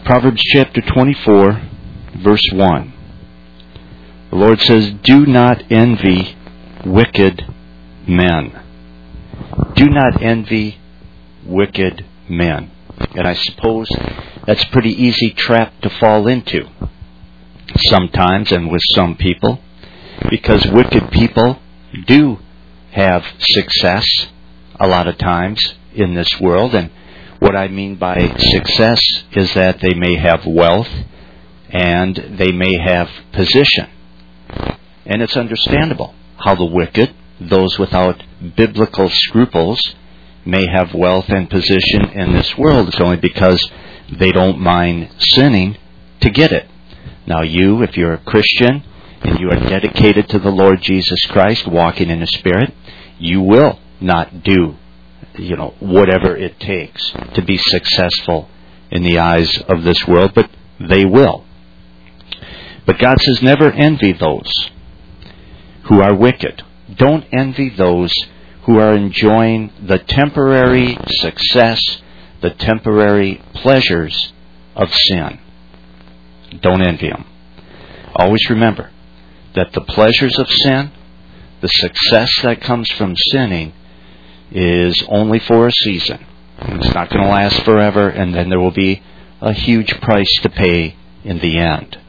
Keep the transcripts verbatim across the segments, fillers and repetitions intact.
Proverbs chapter twenty-four, verse one. The Lord says, "Do not envy wicked men." Do not envy wicked men. And I suppose that's a pretty easy trap to fall into sometimes and with some people, because wicked people do have success a lot of times in this world. And what I mean by success is that they may have wealth and they may have position. And it's understandable how the wicked, those without biblical scruples, may have wealth and position in this world. It's only because they don't mind sinning to get it. Now you, if you're a Christian and you are dedicated to the Lord Jesus Christ, walking in the Spirit, you will not do, you know, whatever it takes to be successful in the eyes of this world, but they will. But God says, never envy those who are wicked. Don't envy those who are enjoying the temporary success, the temporary pleasures of sin. Don't envy them. Always remember that the pleasures of sin, the success that comes from sinning, is only for a season. It's not going to last forever, and then there will be a huge price to pay in the end.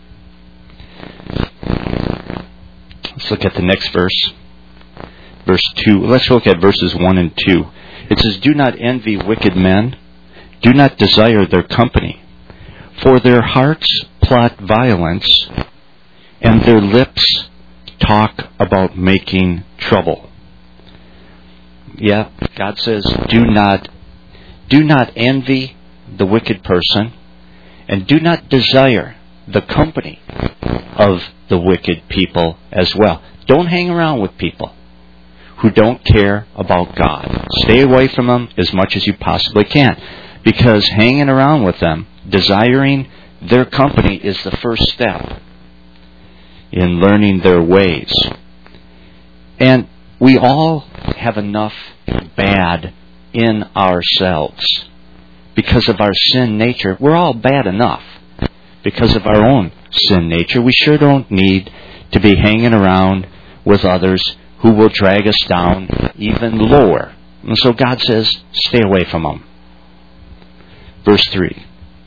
Let's look at the next verse. Verse two. Let's look at verses one and two. It says, "Do not envy wicked men. Do not desire their company. For their hearts plot violence, and their lips talk about making trouble." Yeah, God says, do not, do not envy the wicked person, and do not desire the company of the wicked people as well. Don't hang around with people who don't care about God. Stay away from them as much as you possibly can, because hanging around with them, desiring their company, is the first step in learning their ways. And we all have enough bad in ourselves because of our sin nature. We're all bad enough because of our own sin nature. We sure don't need to be hanging around with others who will drag us down even lower. And so God says, stay away from them. Verse three.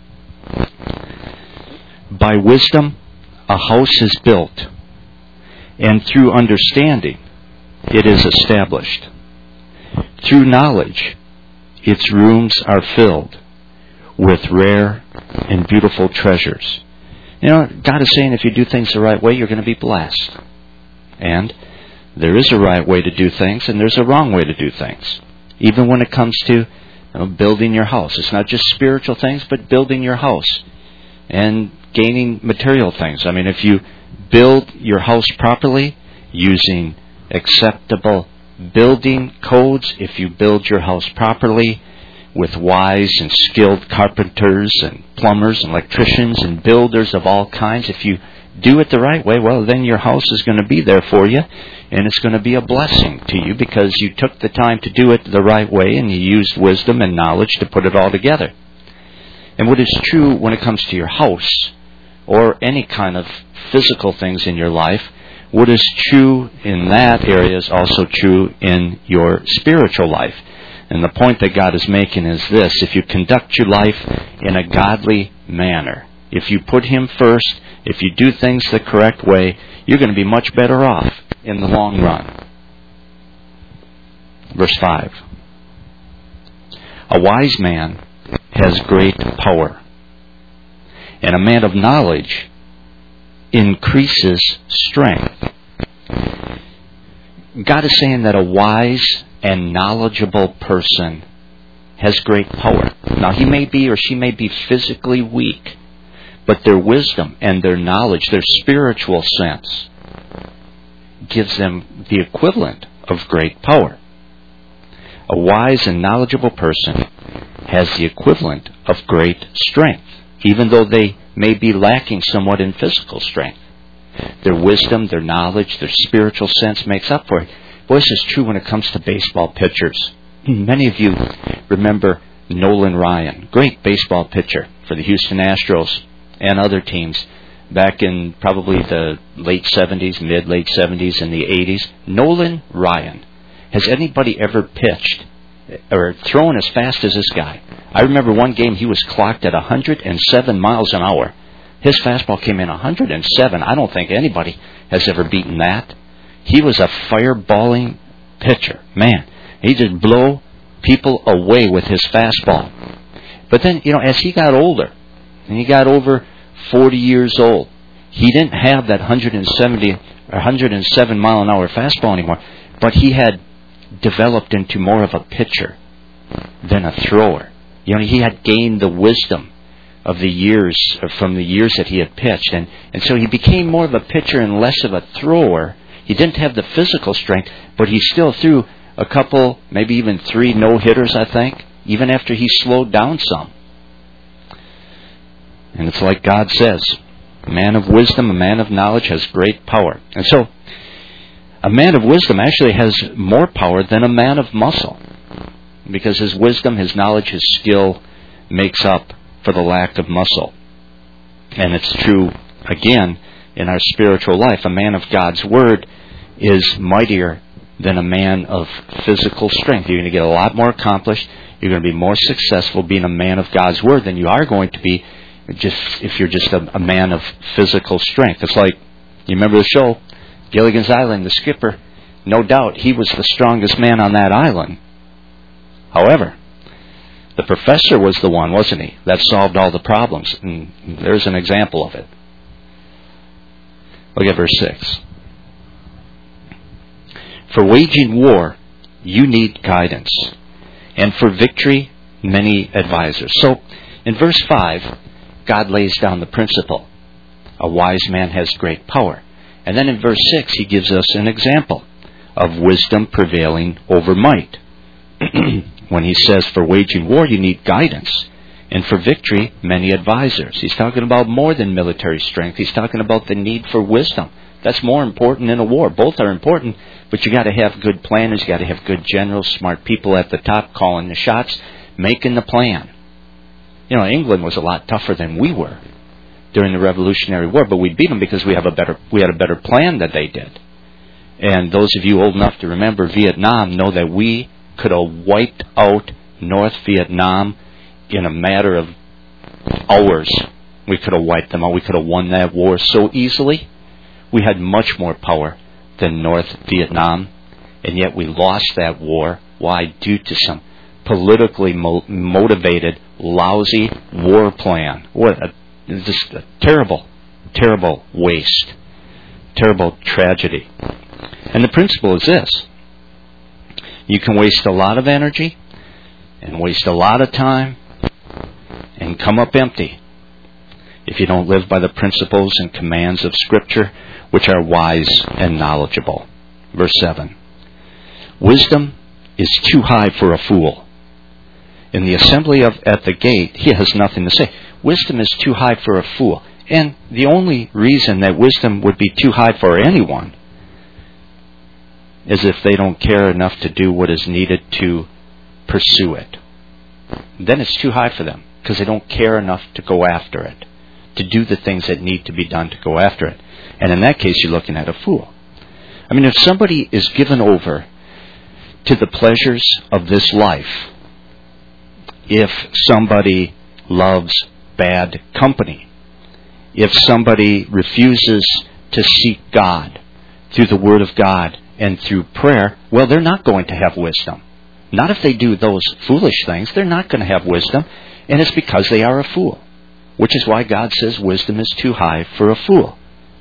"By wisdom a house is built, and through understanding it is established. Through knowledge its rooms are filled with rare and beautiful treasures." You know, God is saying if you do things the right way, you're going to be blessed. And there is a right way to do things, and there's a wrong way to do things. Even when it comes to, you know, building your house. It's not just spiritual things, but building your house and gaining material things. I mean, if you build your house properly, using acceptable building codes, if you build your house properly with wise and skilled carpenters and plumbers and electricians and builders of all kinds, if you do it the right way, well, then your house is going to be there for you, and it's going to be a blessing to you because you took the time to do it the right way and you used wisdom and knowledge to put it all together. And what is true when it comes to your house or any kind of physical things in your life, what is true in that area is also true in your spiritual life. And the point that God is making is this: if you conduct your life in a godly manner, if you put Him first, if you do things the correct way, you're going to be much better off in the long run. Verse five. "A wise man has great power, and a man of knowledge increases strength." God is saying that a wise and knowledgeable person has great power. Now, he may be or she may be physically weak, but their wisdom and their knowledge, their spiritual sense, gives them the equivalent of great power. A wise and knowledgeable person has the equivalent of great strength, even though they may be lacking somewhat in physical strength. Their wisdom, their knowledge, their spiritual sense makes up for it. Boy, this is true when it comes to baseball pitchers. Many of you remember Nolan Ryan, great baseball pitcher for the Houston Astros and other teams back in probably the late seventies, mid-late seventies, and the eighties. Nolan Ryan. Has anybody ever pitched or thrown as fast as this guy? I remember one game he was clocked at one hundred seven miles an hour. His fastball came in one hundred seven. I don't think anybody has ever beaten that. He was a fireballing pitcher. Man, he just blow people away with his fastball. But then, you know, as he got older, and he got over forty years old, he didn't have that one hundred seventy or one hundred seven mile an hour fastball anymore, but he had developed into more of a pitcher than a thrower. You know, he had gained the wisdom of the years, from the years that he had pitched, and, and so he became more of a pitcher and less of a thrower. He didn't have the physical strength, but he still threw a couple, maybe even three no-hitters, I think, even after he slowed down some. And it's like God says, a man of wisdom, a man of knowledge has great power. And so, a man of wisdom actually has more power than a man of muscle, because his wisdom, his knowledge, his skill makes up for the lack of muscle. And it's true, again, in our spiritual life. A man of God's Word is mightier than a man of physical strength. You're going to get a lot more accomplished. You're going to be more successful being a man of God's Word than you are going to be just if you're just a, a man of physical strength. It's like, you remember the show, Gilligan's Island, the skipper, no doubt he was the strongest man on that island. However, the professor was the one, wasn't he, that solved all the problems. And there's an example of it. Look at verse six. For waging war, you need guidance, and for victory, many advisors. So, in verse five, God lays down the principle. A wise man has great power. And then in verse six, he gives us an example of wisdom prevailing over might. When he says, for waging war, you need guidance, and for victory, many advisors. He's talking about more than military strength. He's talking about the need for wisdom. That's more important in a war. Both are important, but you got to have good planners. You got to have good generals, smart people at the top calling the shots, making the plan. You know, England was a lot tougher than we were during the Revolutionary War, but we beat them because we have a better we had a better plan than they did. And those of you old enough to remember Vietnam know that we could have wiped out North Vietnam in a matter of hours. We could have wiped them out. We could have won that war so easily. We had much more power than North Vietnam, and yet we lost that war. Why? Due to some politically mo- motivated, lousy war plan. What a, just a terrible, terrible waste. Terrible tragedy. And the principle is this. You can waste a lot of energy and waste a lot of time and come up empty if you don't live by the principles and commands of Scripture, which are wise and knowledgeable. Verse seven. Wisdom is too high for a fool. In the assembly of at the gate, he has nothing to say. Wisdom is too high for a fool. And the only reason that wisdom would be too high for anyone is if they don't care enough to do what is needed to pursue it. Then it's too high for them, because they don't care enough to go after it, to do the things that need to be done to go after it. And in that case, you're looking at a fool. I mean, if somebody is given over to the pleasures of this life, if somebody loves bad company, if somebody refuses to seek God through the Word of God and through prayer, well, they're not going to have wisdom. Not if they do those foolish things. They're not going to have wisdom, and it's because they are a fool, which is why God says wisdom is too high for a fool.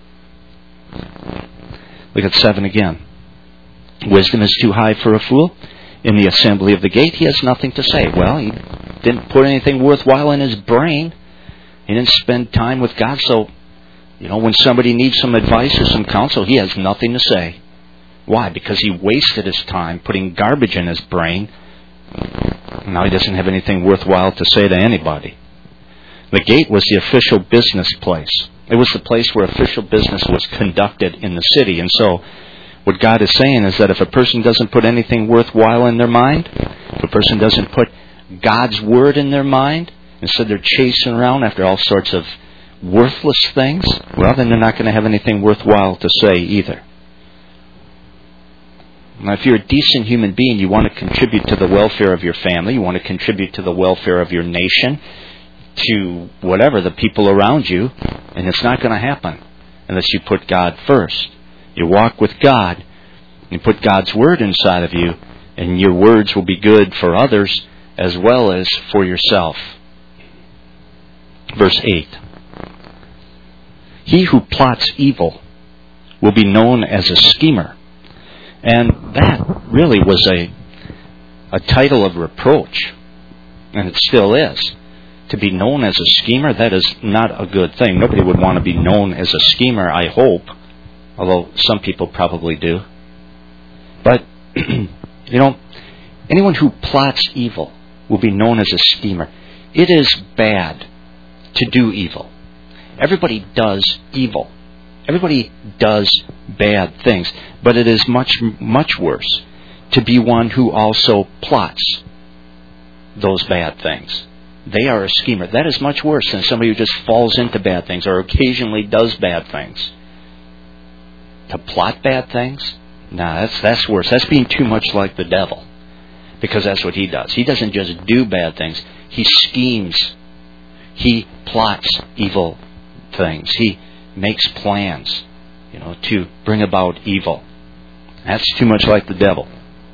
Look at seven again. Wisdom is too high for a fool. In the assembly of the gate, he has nothing to say. Well, he didn't put anything worthwhile in his brain. He didn't spend time with God, so, you know, when somebody needs some advice or some counsel, he has nothing to say. Why? Because he wasted his time putting garbage in his brain. Now he doesn't have anything worthwhile to say to anybody. The gate was the official business place. It was the place where official business was conducted in the city. And so what God is saying is that if a person doesn't put anything worthwhile in their mind, if a person doesn't put God's Word in their mind, instead they're chasing around after all sorts of worthless things, well, then they're not going to have anything worthwhile to say either. Now, if you're a decent human being, you want to contribute to the welfare of your family, you want to contribute to the welfare of your nation, to whatever, the people around you, and it's not going to happen unless you put God first. You walk with God, you put God's Word inside of you, and your words will be good for others as well as for yourself. Verse eight. He who plots evil will be known as a schemer. And that really was a a title of reproach. And it still is. To be known as a schemer, that is not a good thing. Nobody would want to be known as a schemer, I hope. Although some people probably do. But, you know, anyone who plots evil will be known as a schemer. It is bad to do evil. Everybody does evil. Everybody does bad things. But it is much, much worse to be one who also plots those bad things. They are a schemer. That is much worse than somebody who just falls into bad things or occasionally does bad things. To plot bad things? Nah, that's that's worse. That's being too much like the devil. Because that's what he does. He doesn't just do bad things. He schemes. He plots evil things. He makes plans, you know, to bring about evil. That's too much like the devil.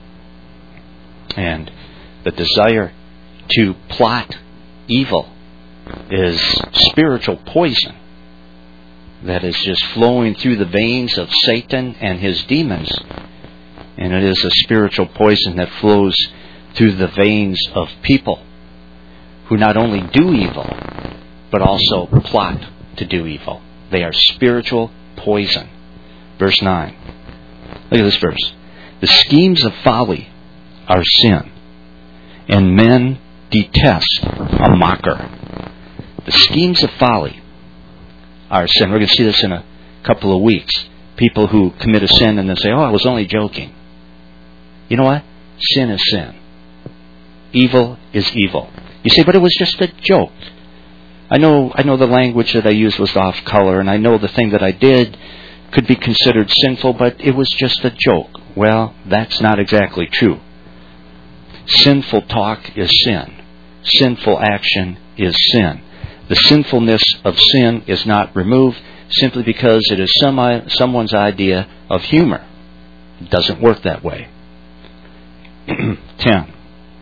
And the desire to plot evil is spiritual poison that is just flowing through the veins of Satan and his demons. And it is a spiritual poison that flows through the veins of people who not only do evil, but also plot to do evil. They are spiritual poison. Verse nine. Look at this verse. The schemes of folly are sin, and men detest a mocker. The schemes of folly are sin. We're going to see this in a couple of weeks. People who commit a sin and then say, oh, I was only joking. You know what? Sin is sin. Evil is evil. You say, but it was just a joke. I know I know the language that I used was off color, and I know the thing that I did could be considered sinful, but it was just a joke. Well, that's not exactly true. Sinful talk is sin. Sinful action is sin. The sinfulness of sin is not removed simply because it is some, someone's idea of humor. It doesn't work that way. ten.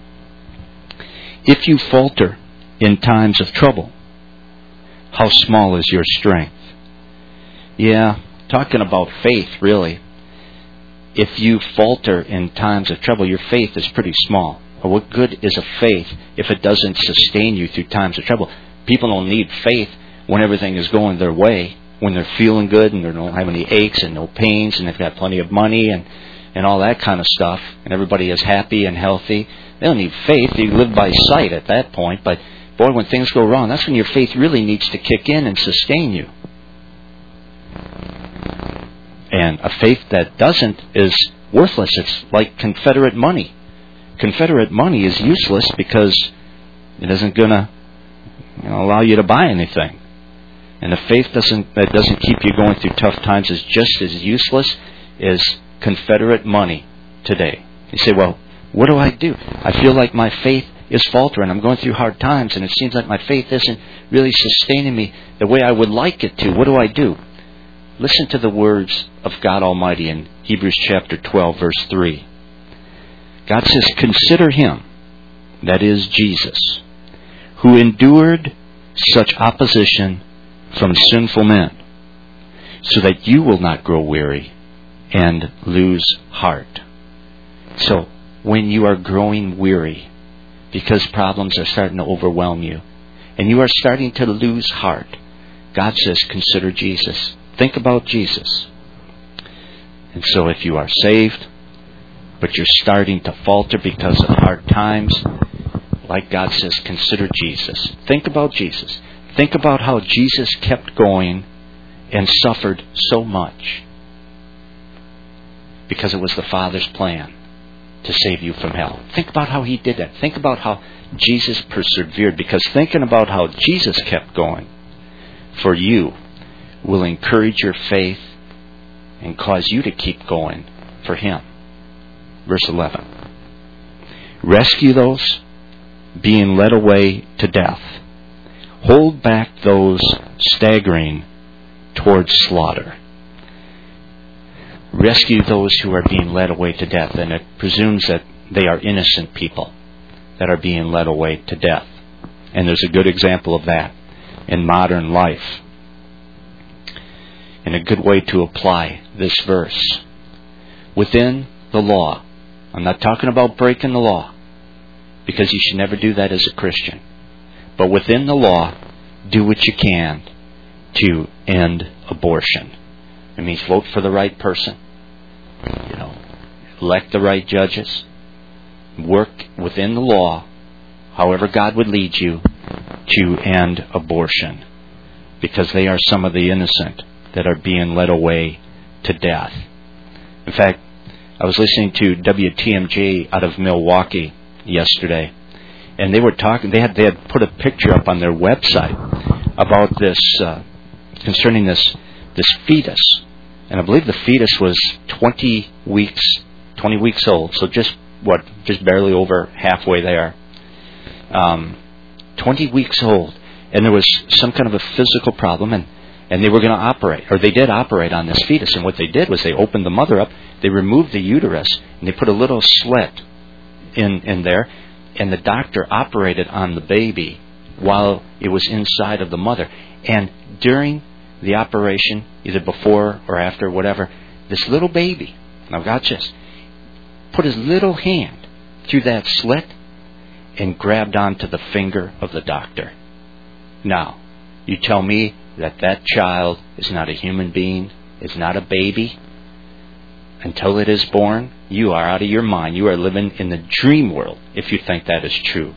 If you falter in times of trouble, how small is your strength? Yeah, talking about faith, really. If you falter in times of trouble, your faith is pretty small. Or what good is a faith if it doesn't sustain you through times of trouble? People don't need faith when everything is going their way, when they're feeling good and they don't have any aches and no pains and they've got plenty of money and, and all that kind of stuff, and everybody is happy and healthy. They don't need faith. You live by sight at that point. But, boy, when things go wrong, that's when your faith really needs to kick in and sustain you. And a faith that doesn't is worthless. It's like Confederate money. Confederate money is useless because it isn't going to you know, allow you to buy anything. And a faith doesn't that doesn't keep you going through tough times is just as useless as Confederate money today. You say, well, what do I do? I feel like my faith is faltering. I'm going through hard times, and it seems like my faith isn't really sustaining me the way I would like it to. What do I do? Listen to the words of God Almighty in Hebrews chapter twelve, verse three. God says, consider him, that is Jesus, who endured such opposition from sinful men, so that you will not grow weary and lose heart. So, when you are growing weary, because problems are starting to overwhelm you, and you are starting to lose heart, God says, consider Jesus. Think about Jesus. And so if you are saved, but you're starting to falter because of hard times, like God says, consider Jesus. Think about Jesus. Think about how Jesus kept going and suffered so much because it was the Father's plan. to save you from hell. Think about how he did that. Think about how Jesus persevered, because thinking about how Jesus kept going for you will encourage your faith and cause you to keep going for him. Verse eleven. Rescue those being led away to death. Hold back those staggering towards slaughter. Rescue those who are being led away to death. And it presumes that they are innocent people that are being led away to death. And there's a good example of that in modern life. And a good way to apply this verse. Within the law. I'm not talking about breaking the law, because you should never do that as a Christian. But within the law, do what you can to end abortion. It means vote for the right person. You know, elect the right judges. Work within the law, however God would lead you, to end abortion. Because they are some of the innocent that are being led away to death. In fact, I was listening to W T M J out of Milwaukee yesterday, and they were talking. They had they had put a picture up on their website about this uh, concerning this this fetus, and I believe the fetus was twenty weeks twenty weeks old. So just what, just barely over halfway there. Um, twenty weeks old, and there was some kind of a physical problem, and. And they were going to operate, or they did operate on this fetus. And what they did was they opened the mother up, they removed the uterus, and they put a little slit in, in there. And the doctor operated on the baby while it was inside of the mother. And during the operation, either before or after, whatever, this little baby, now watch this, put his little hand through that slit and grabbed onto the finger of the doctor. Now, you tell me that that child is not a human being, is not a baby, until it is born? You are out of your mind. You are living in the dream world if you think that is true.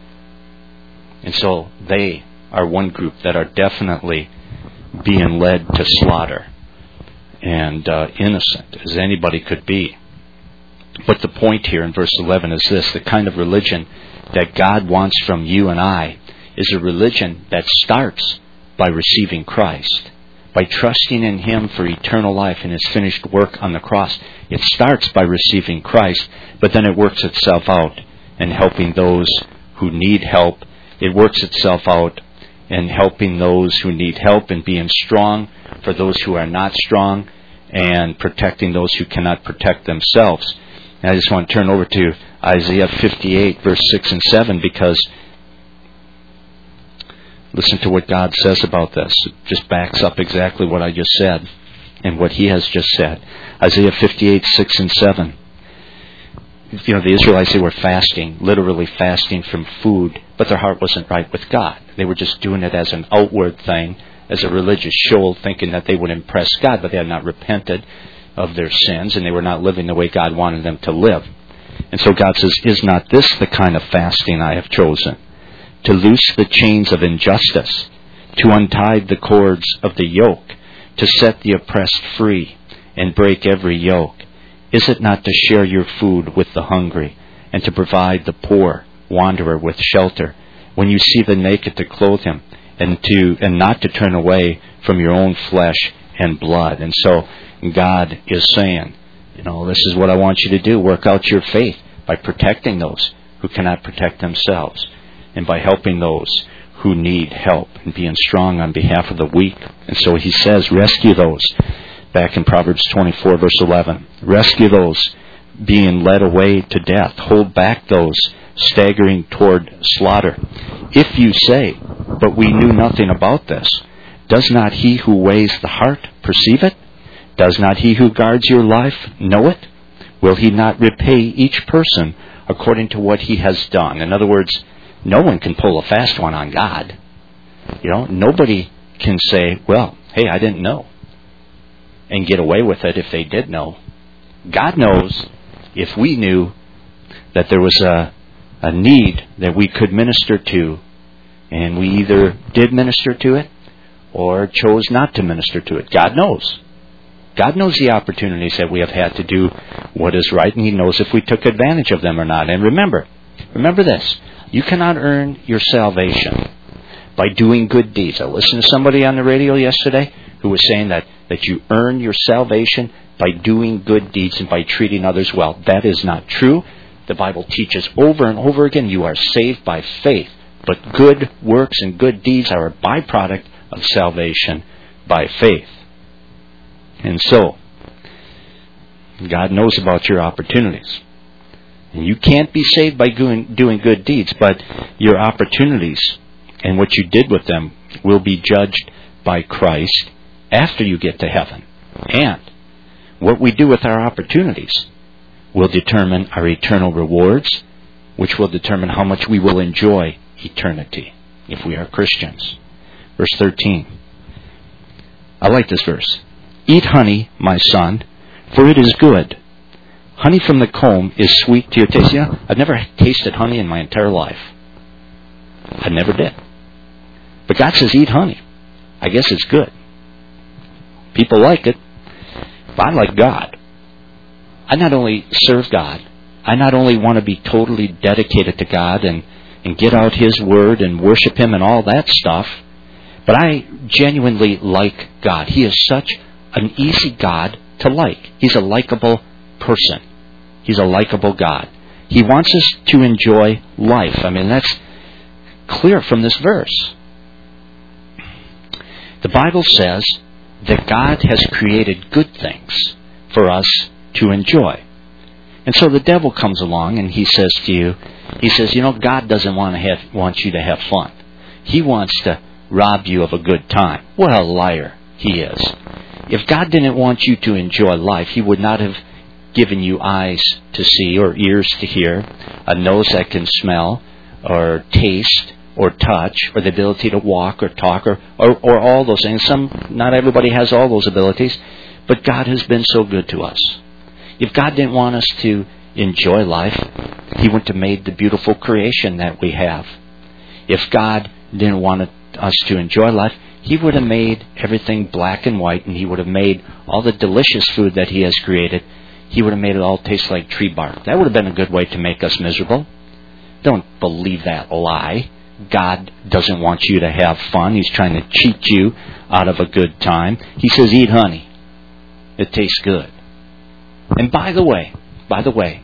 And so they are one group that are definitely being led to slaughter, and uh, innocent as anybody could be. But the point here in verse eleven is this: the kind of religion that God wants from you and I is a religion that starts by receiving Christ, by trusting in Him for eternal life and His finished work on the cross. It starts by receiving Christ, but then it works itself out in helping those who need help. It works itself out in helping those who need help and being strong for those who are not strong, and protecting those who cannot protect themselves. And I just want to turn over to Isaiah fifty-eight, verse six and seven, because listen to what God says about this. It just backs up exactly what I just said and what He has just said. Isaiah fifty-eight, six and seven. You know, the Israelites, they were fasting, literally fasting from food, but their heart wasn't right with God. They were just doing it as an outward thing, as a religious show, thinking that they would impress God, but they had not repented of their sins, and they were not living the way God wanted them to live. And so God says, is not this the kind of fasting I have chosen? To loose the chains of injustice, to untie the cords of the yoke, to set the oppressed free, and break every yoke. Is it not to share your food with the hungry, and to provide the poor wanderer with shelter, when you see the naked to clothe him, and to and not to turn away from your own flesh and blood? And so God is saying, you know, this is what I want you to do. Work out your faith by protecting those who cannot protect themselves, and by helping those who need help, and being strong on behalf of the weak. And so He says, rescue those. Back in Proverbs twenty-four, verse eleven. Rescue those being led away to death. Hold back those staggering toward slaughter. If you say, but we knew nothing about this, does not He who weighs the heart perceive it? Does not He who guards your life know it? Will He not repay each person according to what he has done? In other words, no one can pull a fast one on God. You know, nobody can say, well, hey, I didn't know, and get away with it if they did know. God knows. If we knew that there was a, a need that we could minister to, and we either did minister to it or chose not to minister to it, God knows. God knows the opportunities that we have had to do what is right, and He knows if we took advantage of them or not. And remember, remember this, you cannot earn your salvation by doing good deeds. I listened to somebody on the radio yesterday who was saying that, that you earn your salvation by doing good deeds and by treating others well. That is not true. The Bible teaches over and over again you are saved by faith, but good works and good deeds are a byproduct of salvation by faith. And so, God knows about your opportunities. And you can't be saved by doing, doing good deeds, but your opportunities and what you did with them will be judged by Christ after you get to heaven. And what we do with our opportunities will determine our eternal rewards, which will determine how much we will enjoy eternity if we are Christians. Verse thirteen. I like this verse. Eat honey, my son, for it is good. Honey from the comb is sweet to your taste. You know, I've never tasted honey in my entire life. I never did. But God says eat honey. I guess it's good. People like it, but I like God. I not only serve God, I not only want to be totally dedicated to God and, and get out His Word and worship Him and all that stuff, but I genuinely like God. He is such an easy God to like. He's a likable person. He's a likable God. He wants us to enjoy life. I mean, that's clear from this verse. The Bible says that God has created good things for us to enjoy. And so the devil comes along and he says to you, he says, you know, God doesn't want to have want you to have fun. He wants to rob you of a good time. What a liar he is. If God didn't want you to enjoy life, He would not have given you eyes to see or ears to hear, a nose that can smell or taste or touch or the ability to walk or talk or, or, or all those things. Some, not everybody has all those abilities, but God has been so good to us. If God didn't want us to enjoy life, He wouldn't have made the beautiful creation that we have. If God didn't want us to enjoy life, He would have made everything black and white, and He would have made all the delicious food that He has created. He would have made it all taste like tree bark. That would have been a good way to make us miserable. Don't believe that lie. God doesn't want you to have fun. He's trying to cheat you out of a good time. He says, eat honey. It tastes good. And by the way, by the way,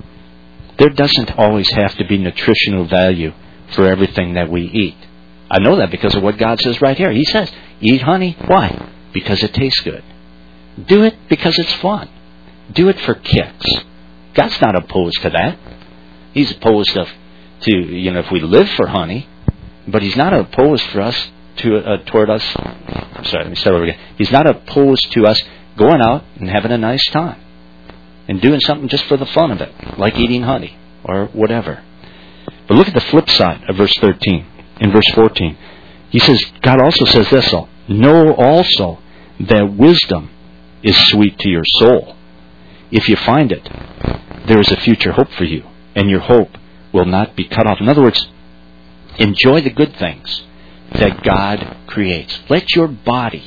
there doesn't always have to be nutritional value for everything that we eat. I know that because of what God says right here. He says, eat honey. Why? Because it tastes good. Do it because it's fun. Do it for kicks. God's not opposed to that. He's opposed to, to you know, if we live for honey, but He's not opposed for us to uh, toward us. I'm sorry, let me start over again. He's not opposed to us going out and having a nice time and doing something just for the fun of it, like eating honey or whatever. But look at the flip side of verse thirteen. In verse fourteen, He says, God also says this, know also that wisdom is sweet to your soul. If you find it, there is a future hope for you, and your hope will not be cut off. In other words, enjoy the good things that God creates. Let your body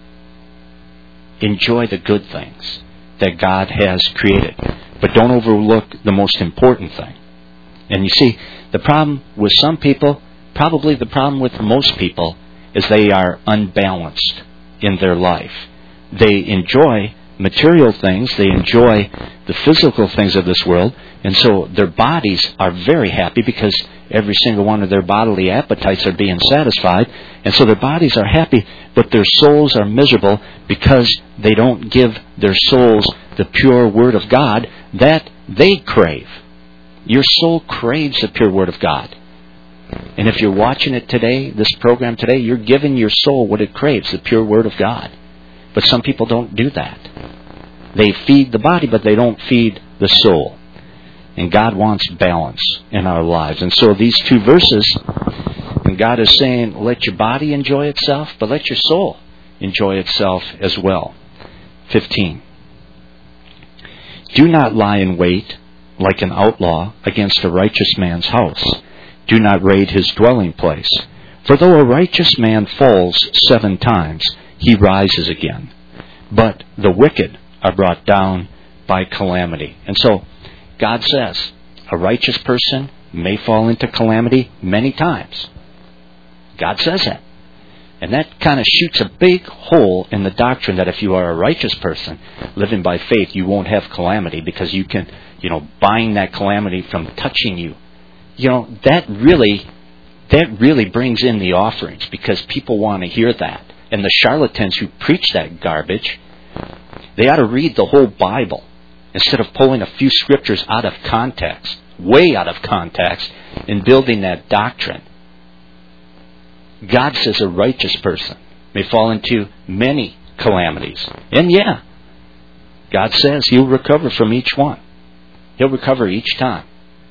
enjoy the good things that God has created. But don't overlook the most important thing. And you see, the problem with some people, probably the problem with most people, is they are unbalanced in their life. They enjoy material things, they enjoy the physical things of this world, and so their bodies are very happy because every single one of their bodily appetites are being satisfied, and so their bodies are happy, but their souls are miserable because they don't give their souls the pure Word of God that they crave. Your soul craves the pure Word of God. And if you're watching it today, this program today, you're giving your soul what it craves, the pure Word of God. But some people don't do that. They feed the body, but they don't feed the soul. And God wants balance in our lives. And so these two verses, and God is saying, let your body enjoy itself, but let your soul enjoy itself as well. fifteen. Do not lie in wait like an outlaw against a righteous man's house. Do not raid his dwelling place. For though a righteous man falls seven times, he rises again. but the wicked are brought down by calamity. And so, God says, a righteous person may fall into calamity many times. God says that. And that kind of shoots a big hole in the doctrine that if you are a righteous person living by faith, you won't have calamity because you can, you know, bind that calamity from touching you. You know, that really, that really brings in the offerings because people want to hear that. And the charlatans who preach that garbage, they ought to read the whole Bible instead of pulling a few scriptures out of context, way out of context, and building that doctrine. God says a righteous person may fall into many calamities. And yeah, God says He'll recover from each one. He'll recover each time.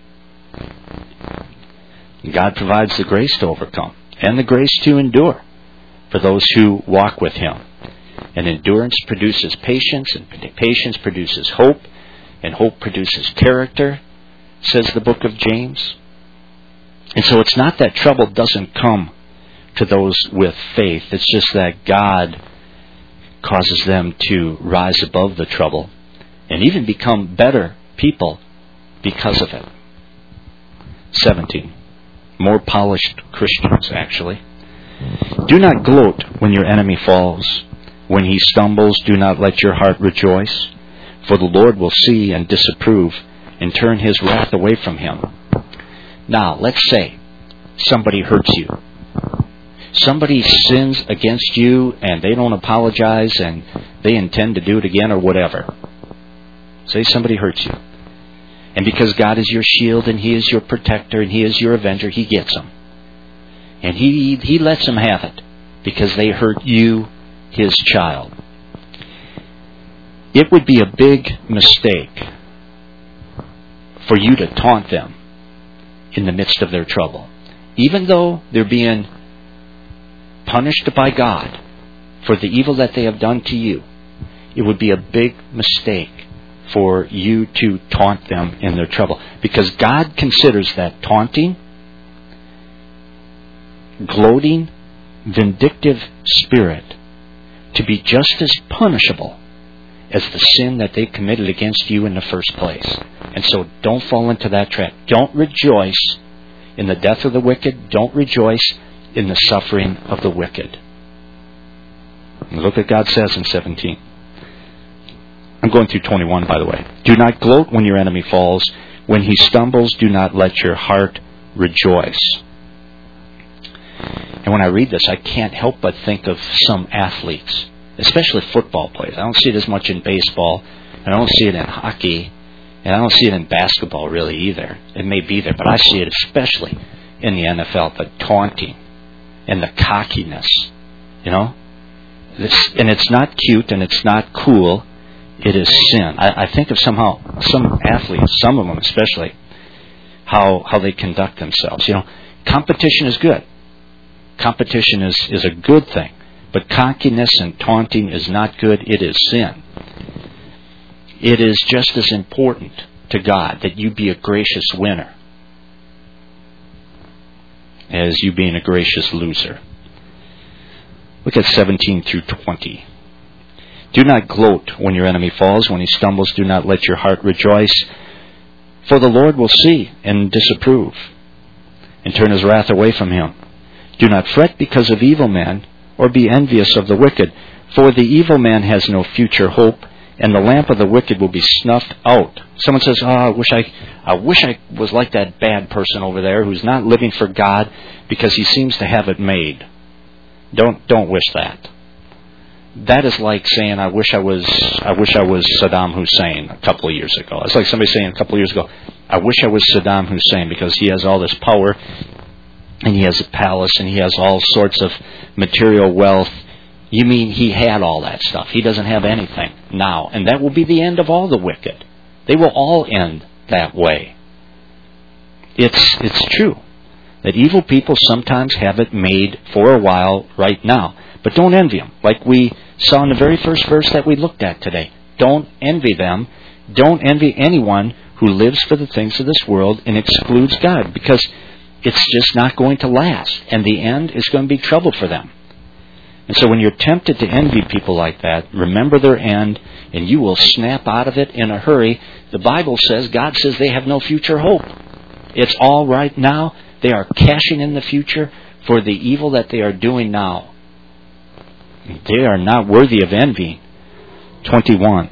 God provides the grace to overcome and the grace to endure for those who walk with Him. And endurance produces patience, and patience produces hope, and hope produces character, says the book of James. And so it's not that trouble doesn't come to those with faith. It's just that God causes them to rise above the trouble and even become better people because of it. seventeen. More polished Christians, actually. Do not gloat when your enemy falls. When he stumbles, do not let your heart rejoice. For the Lord will see and disapprove and turn His wrath away from him. Now, let's say somebody hurts you. Somebody sins against you and they don't apologize and they intend to do it again or whatever. Say somebody hurts you. And because God is your shield and He is your protector and He is your avenger, He gets them. And He, he lets them have it because they hurt you, His child. It would be a big mistake for you to taunt them in the midst of their trouble. Even though they're being punished by God for the evil that they have done to you, it would be a big mistake for you to taunt them in their trouble. Because God considers that taunting, gloating, vindictive spirit to be just as punishable as the sin that they committed against you in the first place. And so don't fall into that trap. Don't rejoice in the death of the wicked. Don't rejoice in the suffering of the wicked. And look what God says in seventeen. I'm going through twenty-one, by the way. Do not gloat when your enemy falls. When he stumbles, do not let your heart rejoice. And when I read this, I can't help but think of some athletes, especially football players. I don't see it as much in baseball, and I don't see it in hockey, and I don't see it in basketball really either. It may be there, but I see it especially in the N F L, the taunting and the cockiness, you know? This, and it's not cute and it's not cool. It is sin. I, I think of somehow some athletes, some of them especially, how how they conduct themselves. You know, competition is good. Competition is, is a good thing. But cockiness and taunting is not good. It is sin. It is just as important to God that you be a gracious winner as you being a gracious loser. Look at seventeen through twenty. Do not gloat when your enemy falls. When he stumbles, do not let your heart rejoice. For the Lord will see and disapprove and turn His wrath away from him. Do not fret because of evil men, or be envious of the wicked. For the evil man has no future hope, and the lamp of the wicked will be snuffed out. Someone says, oh, I wish I, I wish I was like that bad person over there who's not living for God because he seems to have it made. Don't don't wish that. That is like saying, I wish I was I wish I was Saddam Hussein a couple of years ago. It's like somebody saying a couple of years ago, I wish I was Saddam Hussein because he has all this power and he has a palace and he has all sorts of material wealth. You mean he had all that stuff? He doesn't have anything now. And that will be the end of all the wicked. They will all end that way. It's it's true that evil people sometimes have it made for a while right now. But don't envy them. Like we saw in the very first verse that we looked at today. Don't envy them. Don't envy anyone who lives for the things of this world and excludes God, because it's just not going to last. And the end is going to be trouble for them. And so when you're tempted to envy people like that, remember their end, and you will snap out of it in a hurry. The Bible says, God says they have no future hope. It's all right now. They are cashing in the future for the evil that they are doing now. They are not worthy of envy. twenty-one.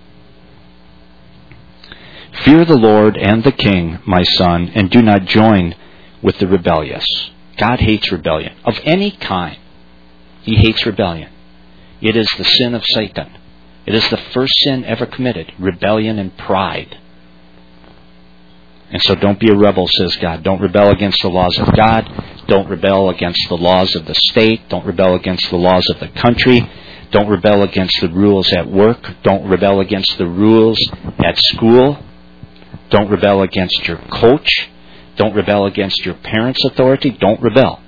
Fear the Lord and the King, my son, and do not join with the rebellious. God hates rebellion of any kind. He hates rebellion. It is the sin of Satan. It is the first sin ever committed, rebellion and pride. And so don't be a rebel, says God. Don't rebel against the laws of God. Don't rebel against the laws of the state. Don't rebel against the laws of the country. Don't rebel against the rules at work. Don't rebel against the rules at school. Don't rebel against your coach. Don't rebel against your parents' authority. Don't rebel.